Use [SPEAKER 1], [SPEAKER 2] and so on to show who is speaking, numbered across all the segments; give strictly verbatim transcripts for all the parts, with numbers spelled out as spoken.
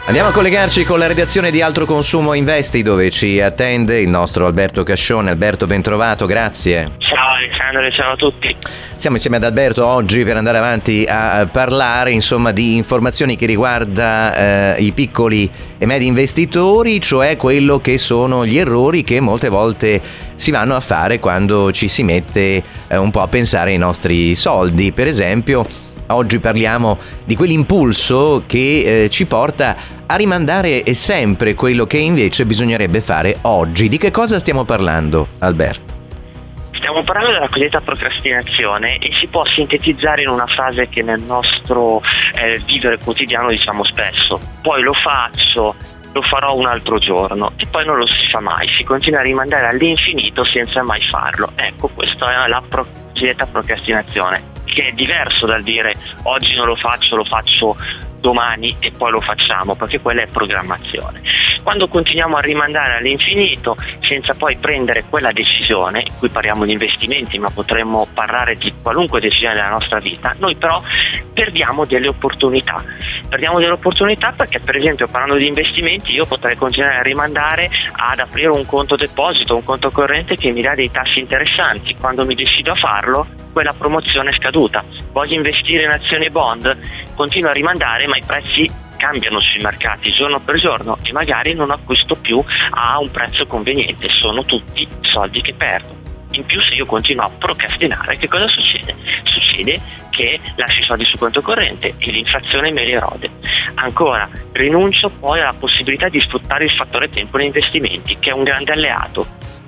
[SPEAKER 1] Andiamo a collegarci con la redazione di Altro Consumo Investi, dove ci attende il nostro Alberto Cascione. Alberto, ben trovato, grazie.
[SPEAKER 2] Ciao Alessandro, ciao a tutti.
[SPEAKER 1] Siamo insieme ad Alberto oggi per andare avanti a parlare insomma di informazioni che riguarda eh, i piccoli e medi investitori, cioè quello che sono gli errori che molte volte si vanno a fare quando ci si mette eh, un po' a pensare ai nostri soldi. Per esempio, oggi parliamo di quell'impulso che eh, ci porta a rimandare sempre quello che invece bisognerebbe fare oggi. Di che cosa stiamo parlando, Alberto?
[SPEAKER 2] Stiamo parlando della cosiddetta procrastinazione e si può sintetizzare in una frase che nel nostro eh, vivere quotidiano diciamo spesso: poi lo faccio, lo farò un altro giorno, e poi non lo si fa mai, si continua a rimandare all'infinito senza mai farlo. Ecco, questa è la pro- cosiddetta procrastinazione, che è diverso dal dire oggi non lo faccio, lo faccio domani e poi lo facciamo, perché quella è programmazione. Quando continuiamo a rimandare all'infinito senza poi prendere quella decisione, qui parliamo di investimenti ma potremmo parlare di qualunque decisione della nostra vita, noi però perdiamo delle opportunità. Perdiamo delle opportunità perché, per esempio, parlando di investimenti, io potrei continuare a rimandare ad aprire un conto deposito, un conto corrente che mi dà dei tassi interessanti. Quando mi decido a farlo, quella promozione è scaduta. Voglio investire in azioni e bond, continuo a rimandare, ma i prezzi cambiano sui mercati giorno per giorno e magari non acquisto più a un prezzo conveniente. Sono tutti soldi che perdo. In più, se io continuo a procrastinare, che cosa succede? Succede che lascio i soldi sul conto corrente e l'inflazione me li erode. Ancora, rinuncio poi alla possibilità di sfruttare il fattore tempo nei investimenti, che è un grande alleato.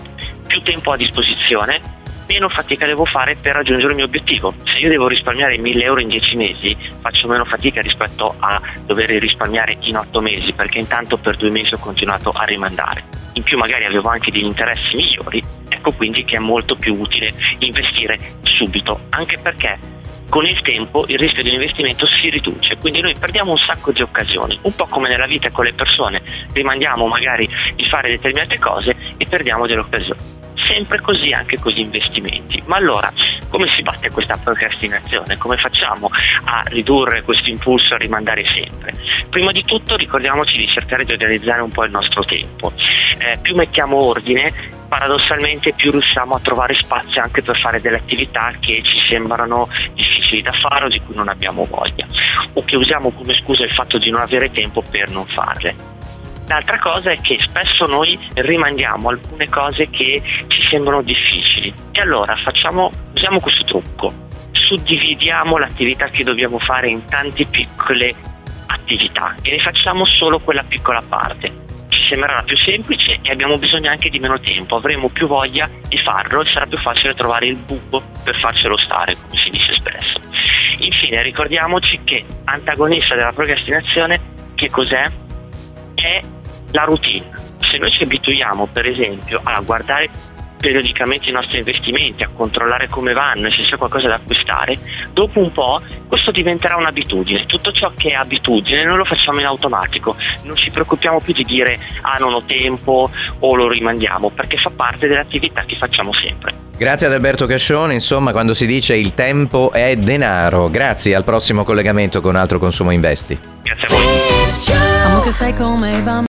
[SPEAKER 2] Più tempo a disposizione, meno fatica devo fare per raggiungere il mio obiettivo. Se io devo risparmiare mille euro in dieci mesi, faccio meno fatica rispetto a dover risparmiare in otto mesi, perché intanto per due mesi ho continuato a rimandare. In più magari avevo anche degli interessi migliori, ecco quindi che è molto più utile investire subito, anche perché con il tempo il rischio di investimento si riduce, quindi noi perdiamo un sacco di occasioni, un po' come nella vita con le persone, rimandiamo magari di fare determinate cose e perdiamo delle occasioni. Sempre così anche con gli investimenti. Ma allora, come si batte questa procrastinazione? Come facciamo a ridurre questo impulso a rimandare sempre? Prima di tutto ricordiamoci di cercare di organizzare un po' il nostro tempo. Eh, più mettiamo ordine, paradossalmente più riusciamo a trovare spazio anche per fare delle attività che ci sembrano difficili da fare o di cui non abbiamo voglia, o che usiamo come scusa il fatto di non avere tempo per non farle. L'altra cosa è che spesso noi rimandiamo alcune cose che ci sembrano difficili e allora facciamo, usiamo questo trucco: suddividiamo l'attività che dobbiamo fare in tante piccole attività e ne facciamo solo quella piccola parte. Ci sembrerà più semplice e abbiamo bisogno anche di meno tempo, avremo più voglia di farlo e sarà più facile trovare il buco per farcelo stare, come si dice spesso. Infine, ricordiamoci che antagonista della procrastinazione che cos'è? È la routine. Se noi ci abituiamo, per esempio, a guardare periodicamente i nostri investimenti, a controllare come vanno e se c'è qualcosa da acquistare, dopo un po' questo diventerà un'abitudine. Tutto ciò che è abitudine noi lo facciamo in automatico, non ci preoccupiamo più di dire ah non ho tempo o lo rimandiamo, perché fa parte dell'attività che facciamo sempre.
[SPEAKER 1] Grazie ad Alberto Cascione. Insomma, quando si dice il tempo è denaro. Grazie, al prossimo collegamento con Altro Consumo Investi.
[SPEAKER 2] Grazie a voi.